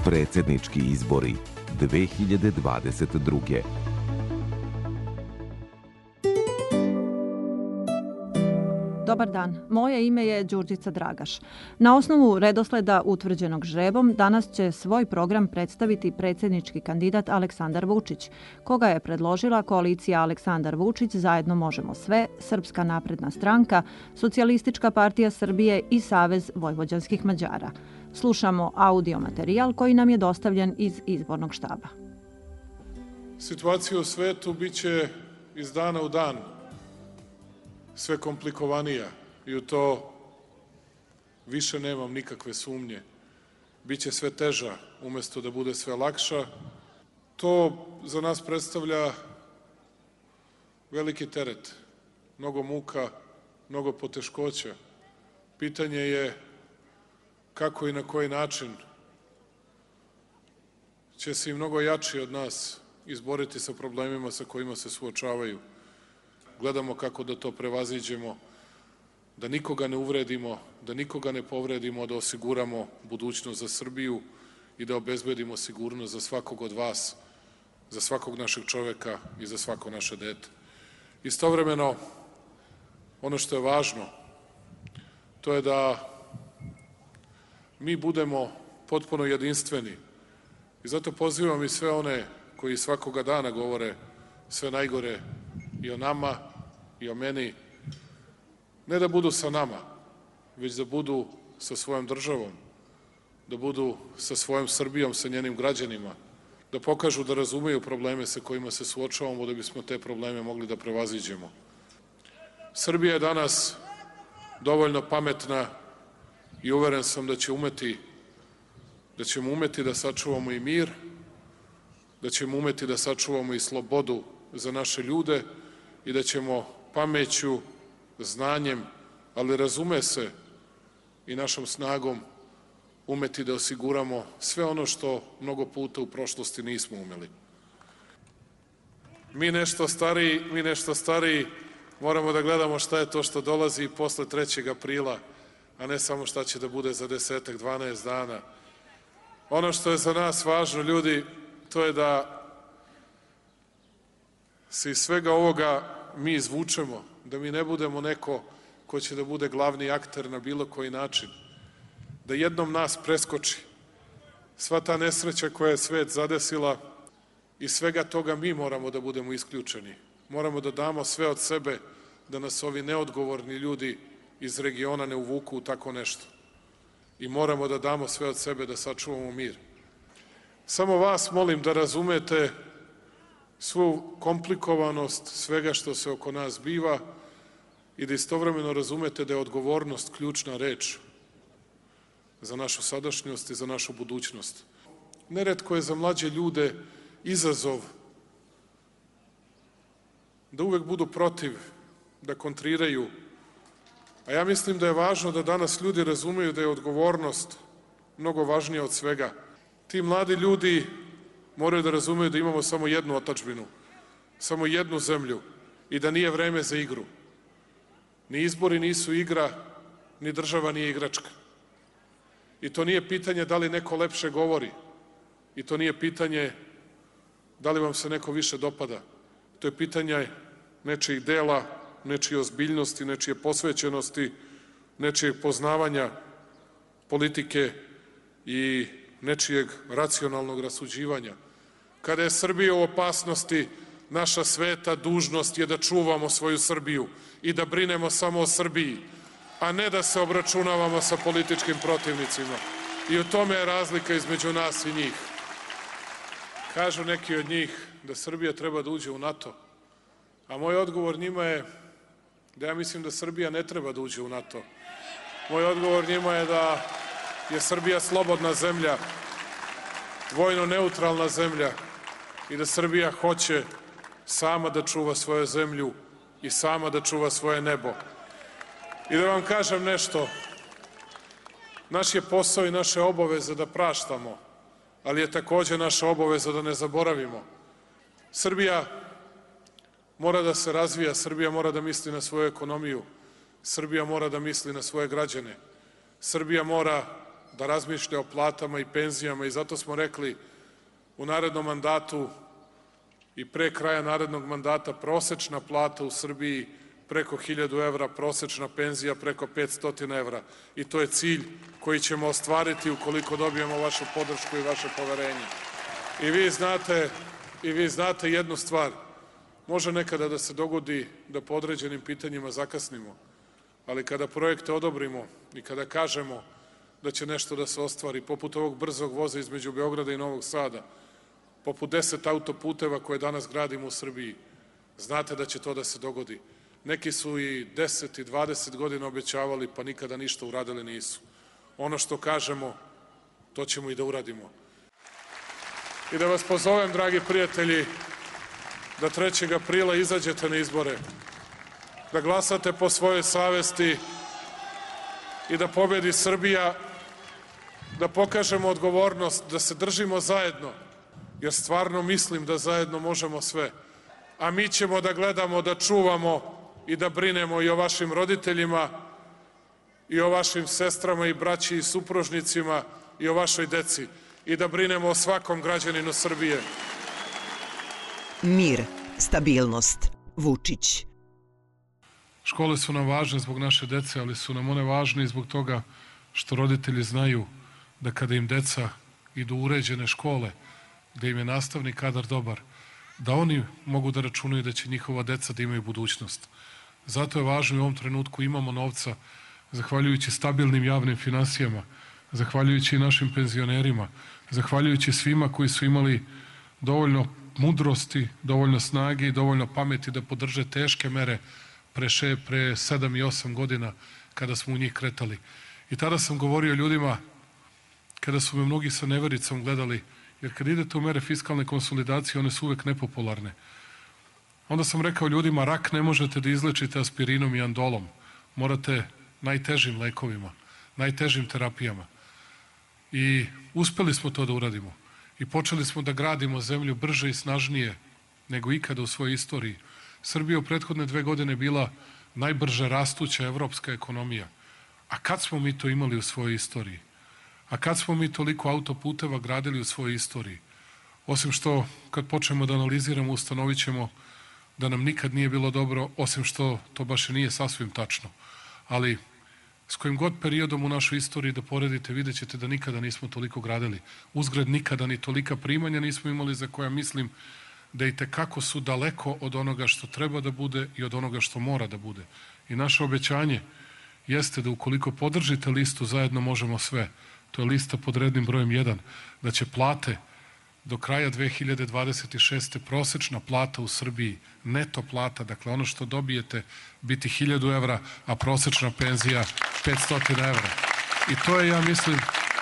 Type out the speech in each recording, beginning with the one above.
Predsjednički izbori 2022. Dobar dan, moje ime je Đurđica Dragaš. Na osnovu redosleda utvrđenog žrebom danas će svoj program predstaviti predsjednički kandidat Aleksandar Vučić, koga je predložila koalicija Aleksandar Vučić, Zajedno možemo sve, Srpska napredna stranka, Socijalistička partija Srbije i Savez vojvođanskih Mađara. Slušamo audio materijal koji nam je dostavljen iz izbornog štaba. Situacija u svetu biće iz dana u dan sve komplikovanija i u to više nemam nikakve sumnje. Biće sve teža umjesto da bude sve lakša. To za nas predstavlja veliki teret, mnogo muka, mnogo poteškoća. Pitanje je kako i na koji način će se i mnogo jači od nas izboriti sa problemima sa kojima se suočavaju. Gledamo kako da to prevaziđemo, da nikoga ne uvredimo, da nikoga ne povredimo, da osiguramo budućnost za Srbiju i da obezbedimo sigurnost za svakog od vas, za svakog našeg čoveka i za svako naše dete. Istovremeno, ono što je važno, to je da mi budemo potpuno jedinstveni. I zato pozivam i sve one koji svakoga dana govore sve najgore i o nama i o meni, ne da budu sa nama, već da budu sa svojom državom, da budu sa svojom Srbijom, sa njenim građanima, da pokažu da razumeju probleme sa kojima se suočavamo, da bismo te probleme mogli da prevaziđemo. Srbija je danas dovoljno pametna i uveren sam da ćemo umeti da sačuvamo i mir, da ćemo umeti da sačuvamo i slobodu za naše ljude i da ćemo pameću, znanjem, ali razume se i našom snagom umeti da osiguramo sve ono što mnogo puta u prošlosti nismo umeli. Mi nešto stariji moramo da gledamo šta je to što dolazi i posle 3. aprila, a ne samo šta će da bude za 10, 12 dana. Ono što je za nas važno, ljudi, to je da se iz svega ovoga mi izvučemo, da mi ne budemo neko ko će da bude glavni akter na bilo koji način, da jednom nas preskoči sva ta nesreća koja je svet zadesila i svega toga mi moramo da budemo isključeni. Moramo da damo sve od sebe da nas ovi neodgovorni ljudi iz regiona ne uvuku u tako nešto. I moramo da damo sve od sebe da sačuvamo mir. Samo vas molim da razumete svu komplikovanost svega što se oko nas biva i da istovremeno razumete da je odgovornost ključna reč za našu sadašnjost i za našu budućnost. Neretko je za mlađe ljude izazov da uvek budu protiv, da kontriraju, a ja mislim da je važno da danas ljudi razumeju da je odgovornost mnogo važnija od svega. Ti mladi ljudi moraju da razumeju da imamo samo jednu otadžbinu, samo jednu zemlju i da nije vreme za igru. Ni izbori nisu igra, ni država nije igračka. I to nije pitanje da li neko lepše govori, i to nije pitanje da li vam se neko više dopada. To je pitanje nečijih dela, nečije ozbiljnosti, nečije posvećenosti, nečijeg poznavanja politike i nečijeg racionalnog rasuđivanja. Kada je Srbija u opasnosti, naša sveta dužnost je da čuvamo svoju Srbiju i da brinemo samo o Srbiji, a ne da se obračunavamo sa političkim protivnicima. I u tome je razlika između nas i njih. Kažu neki od njih da Srbija treba da uđe u NATO, a moj odgovor njima je da ja mislim da Srbija ne treba da uđe u NATO. Moj odgovor njima je da je Srbija slobodna zemlja, vojno neutralna zemlja i da Srbija hoće sama da čuva svoju zemlju i sama da čuva svoje nebo. I da vam kažem nešto, naš je posao i naše obaveze da praštamo, ali je takođe naša obaveza da ne zaboravimo. Srbija mora da se razvija, Srbija mora da misli na svoju ekonomiju, Srbija mora da misli na svoje građane, Srbija mora da razmišlja o platama i penzijama i zato smo rekli u narednom mandatu i pre kraja narednog mandata prosečna plata u Srbiji preko 1000 evra, prosečna penzija preko 500 evra. I to je cilj koji ćemo ostvariti ukoliko dobijemo vašu podršku i vaše poverenje. I vi znate jednu stvar, može nekada da se dogodi da po određenim pitanjima zakasnimo, ali kada projekte odobrimo i kada kažemo da će nešto da se ostvari, poput ovog brzog voza između Beograda i Novog Sada, poput 10 autoputeva koje danas gradimo u Srbiji, znate da će to da se dogodi. Neki su i 10 i 20 godina obećavali, pa nikada ništa uradili nisu. Ono što kažemo, to ćemo i da uradimo. I da vas pozovem, dragi prijatelji, da 3. aprila izađete na izbore, da glasate po svojoj savesti i da pobedi Srbija, da pokažemo odgovornost, da se držimo zajedno, jer stvarno mislim da zajedno možemo sve. A mi ćemo da gledamo, da čuvamo i da brinemo i o vašim roditeljima, i o vašim sestrama i braći i supružnicima i o vašoj deci i da brinemo o svakom građaninu Srbije. Mir, stabilnost, Vučić. Škole su nam važne zbog naše dece, ali su nam one važne i zbog toga što roditelji znaju da kada im deca idu u uređene škole, gde im je nastavni kadar dobar, da oni mogu da računaju da će njihova deca da imaju budućnost. Zato je važno i u ovom trenutku imamo novca, zahvaljujući stabilnim javnim finansijama, zahvaljujući i našim penzionerima, zahvaljujući svima koji su imali dovoljno mudrosti, dovoljno snage i dovoljno pameti da podrže teške mere pre 7 i 8 godina kada smo u njih kretali. I tada sam govorio ljudima, kada su me mnogi sa nevericom gledali, jer kad idete u mere fiskalne konsolidacije, one su uvek nepopularne. Onda sam rekao ljudima, rak ne možete da izlečite aspirinom i andolom, morate najtežim lekovima, najtežim terapijama. I uspeli smo to da uradimo. I počeli smo da gradimo zemlju brže i snažnije nego ikada u svojoj istoriji. Srbija u prethodne 2 godine bila najbrže rastuća evropska ekonomija. A kad smo mi to imali u svojoj istoriji? A kad smo mi toliko autoputeva gradili u svojoj istoriji? Osim što, kad počnemo da analiziramo, ustanovit ćemo da nam nikad nije bilo dobro, osim što to baš i nije sasvim tačno. Ali s kojim god periodom u našoj istoriji da poredite, vidjet ćete da nikada nismo toliko gradili. Uzgred nikada ni tolika primanja nismo imali, za koja mislim da i tekako su daleko od onoga što treba da bude i od onoga što mora da bude. I naše obećanje jeste da ukoliko podržite listu Zajedno možemo sve, to je lista pod rednim brojem 1, da će plate do kraja 2026. prosečna plata u Srbiji, neto plata, dakle ono što dobijete, biti 1000 evra, a prosečna penzija 500 evra. I to je, ja mislim,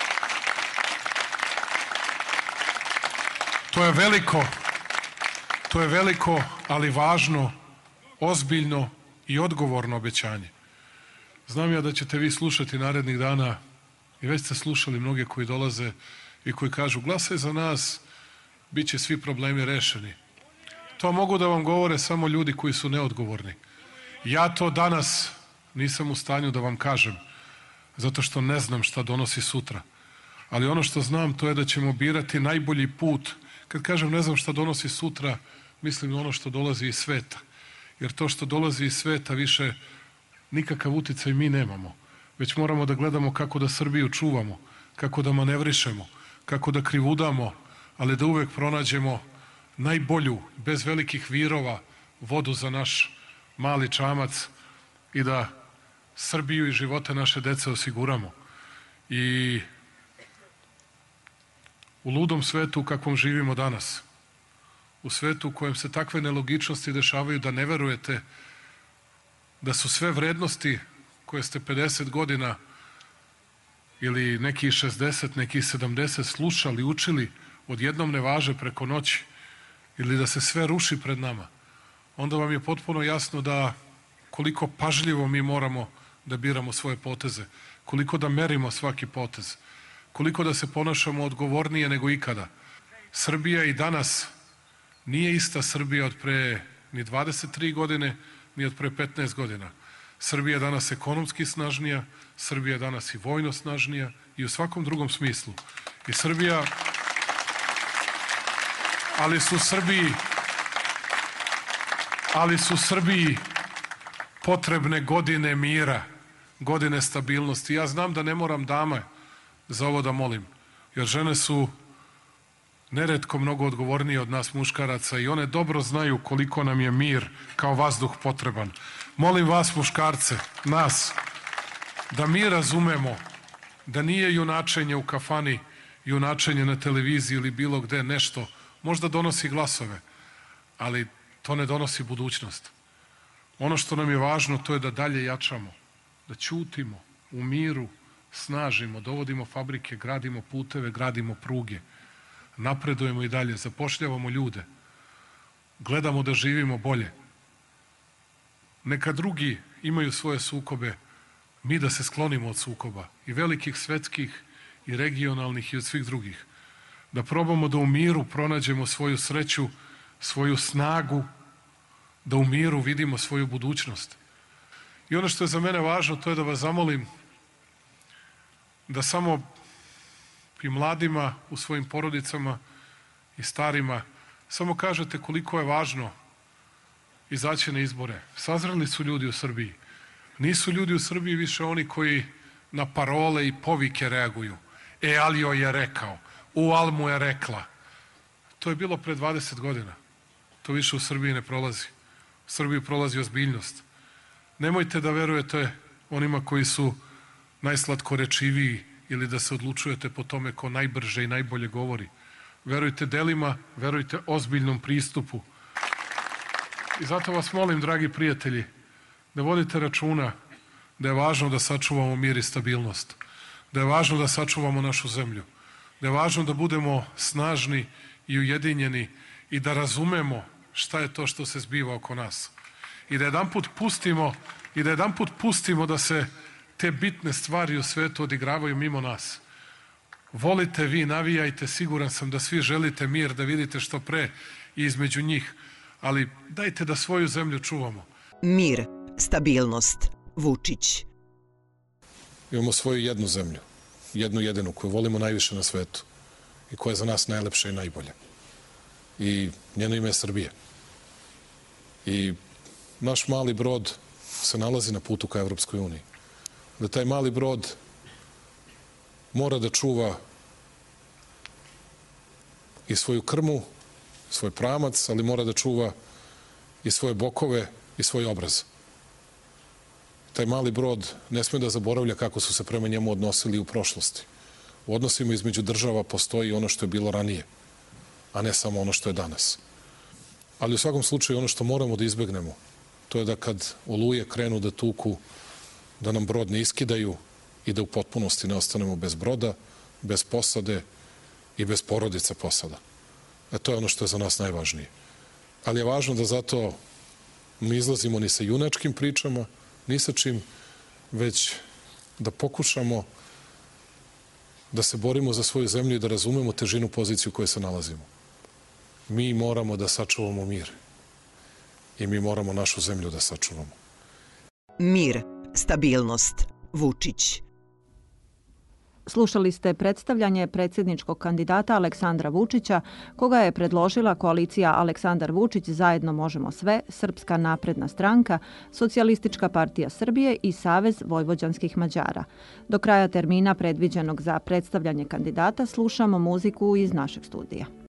to je veliko, ali važno, ozbiljno i odgovorno obećanje. Znam ja da ćete vi slušati narednih dana, i već ste slušali mnoge koji dolaze i koji kažu glasaj za nas, bit će svi problemi rešeni. To mogu da vam govore samo ljudi koji su neodgovorni. Ja to danas nisam u stanju da vam kažem, zato što ne znam šta donosi sutra. Ali ono što znam to je da ćemo birati najbolji put. Kad kažem ne znam šta donosi sutra, mislim na ono što dolazi iz sveta. Jer to što dolazi iz sveta više nikakav uticaj mi nemamo. Već moramo da gledamo kako da Srbiju čuvamo, kako da manevrišemo, kako da krivudamo, ali da uvek pronađemo najbolju, bez velikih virova, vodu za naš mali čamac i da Srbiju i živote naše dece osiguramo. I u ludom svetu u kakvom živimo danas, u svetu u kojem se takve nelogičnosti dešavaju da ne verujete da su sve vrednosti koje ste 50 godina ili neki 60, neki 70 slušali, učili, odjednom ne važe preko noći ili da se sve ruši pred nama, onda vam je potpuno jasno da koliko pažljivo mi moramo da biramo svoje poteze, koliko da merimo svaki potez, koliko da se ponašamo odgovornije nego ikada. Srbija i danas nije ista Srbija od pre ni 23 godine, ni od pre 15 godina. Srbija je danas ekonomski snažnija, Srbija je danas i vojno snažnija i u svakom drugom smislu. I Srbija, ali su Srbiji potrebne godine mira, godine stabilnosti. Ja znam da ne moram dame za ovo da molim, jer žene su neretko mnogo odgovornije od nas muškaraca i one dobro znaju koliko nam je mir kao vazduh potreban. Molim vas muškarce, nas, da mi razumemo da nije junačenje u kafani, junačenje na televiziji ili bilo gde nešto, možda donosi glasove, ali to ne donosi budućnost. Ono što nam je važno to je da dalje jačamo, da ćutimo, u miru, snažimo, dovodimo fabrike, gradimo puteve, gradimo pruge, napredujemo i dalje, zapošljavamo ljude, gledamo da živimo bolje. Neka drugi imaju svoje sukobe, mi da se sklonimo od sukoba i velikih svetskih i regionalnih i od svih drugih. Da probamo da u miru pronađemo svoju sreću, svoju snagu, da u miru vidimo svoju budućnost. I ono što je za mene važno, to je da vas zamolim da samo i mladima u svojim porodicama i starima samo kažete koliko je važno izaći na izbore. Sazreli su ljudi u Srbiji. Nisu ljudi u Srbiji više oni koji na parole i povike reaguju. Alio je rekao, Almu je rekla. To je bilo pre 20 godina. To više u Srbiji ne prolazi. U Srbiji prolazi ozbiljnost. Nemojte da verujete onima koji su najslatkorečiviji ili da se odlučujete po tome ko najbrže i najbolje govori. Verujte delima, verujte ozbiljnom pristupu. I zato vas molim, dragi prijatelji, da vodite računa da je važno da sačuvamo mir i stabilnost, da je važno da sačuvamo našu zemlju, da je važno da budemo snažni i ujedinjeni i da razumemo šta je to što se zbiva oko nas. I da jedanput pustimo da se te bitne stvari u svetu odigravaju mimo nas. Volite vi, navijajte, siguran sam da svi želite mir, da vidite što pre i između njih, ali dajte da svoju zemlju čuvamo. Mir, stabilnost, Vučić. Imamo svoju jednu zemlju, jednu jedinu koju volimo najviše na svetu i koja je za nas najlepša i najbolja. I njeno ime je Srbija. I naš mali brod se nalazi na putu ka Evropskoj uniji. Da taj mali brod mora da čuva i svoju krmu, svoj pramac, ali mora da čuva i svoje bokove i svoj obraz. Taj mali brod ne sme da zaboravlja kako su se prema njemu odnosili u prošlosti. U odnosima između država postoji ono što je bilo ranije, a ne samo ono što je danas. Ali u svakom slučaju ono što moramo da izbegnemo, to je da kad oluje krenu da tuku, da nam brod ne iskidaju i da u potpunosti ne ostanemo bez broda, bez posade i bez porodice posada. To je ono što je za nas najvažnije. Ali je važno da zato ne izlazimo ni sa junačkim pričama, ni sa čim, već da pokušamo da se borimo za svoju zemlju i da razumemo težinu poziciju u kojoj se nalazimo. Mi moramo da sačuvamo mir i mi moramo našu zemlju da sačuvamo. Mir, stabilnost, Vučić. Slušali ste predstavljanje predsjedničkog kandidata Aleksandra Vučića, koga je predložila koalicija Aleksandar Vučić, Zajedno možemo sve, Srpska napredna stranka, Socijalistička partija Srbije i Savez vojvođanskih Mađara. Do kraja termina predviđenog za predstavljanje kandidata slušamo muziku iz našeg studija.